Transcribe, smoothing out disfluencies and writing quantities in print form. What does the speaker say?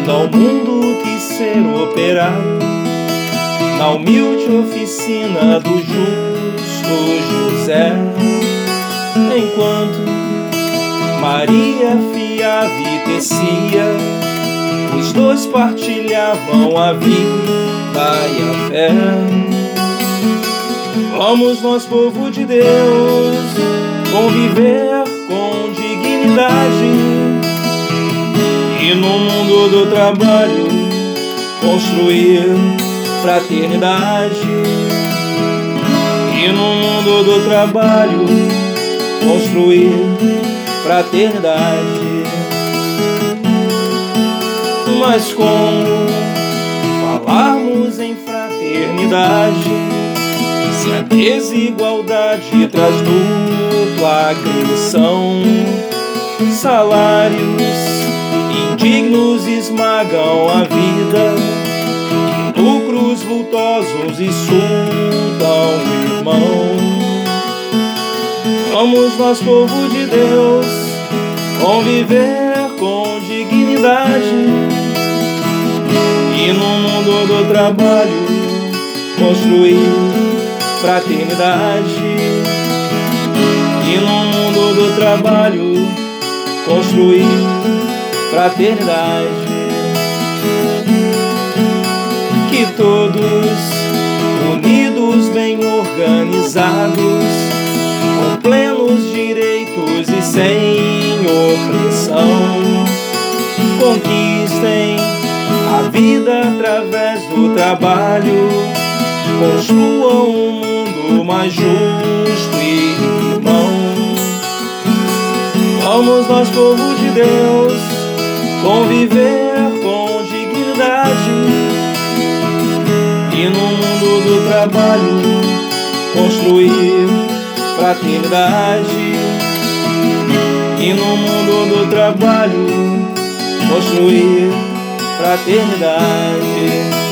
vindo ao mundo quis ser operário, na humilde oficina do justo José. Enquanto Maria fiava e tecia, os dois partilhavam a vida e a fé. Vamos nós, povo de Deus, conviver com dignidade e no mundo do trabalho construir fraternidade. E no mundo do trabalho construir fraternidade. Mas como falarmos em fraternidade se a desigualdade traz dupla agressão? Salários indignos esmagam a vida, e lucros vultosos insultam o irmão. Vamos nós, povo de Deus, conviver com dignidade e no mundo do trabalho construir fraternidade. E no mundo do trabalho construir fraternidade. Que todos, unidos, bem organizados, com plenos direitos e sem opressão, conquistem a vida através do trabalho, construam um mundo mais justo e irmão. Vamos nós, povo de Deus, conviver com dignidade e no mundo do trabalho construir fraternidade. E no mundo do trabalho construir fraternidade.